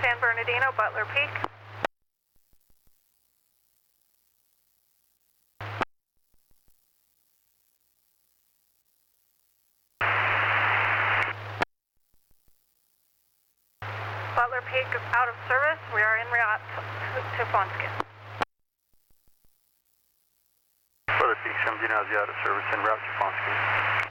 San Bernardino, Butler Peak. Butler Peak is out of service. We are en route to Fonskin. Butler Peak, 17 out of service, en route to Fonskin.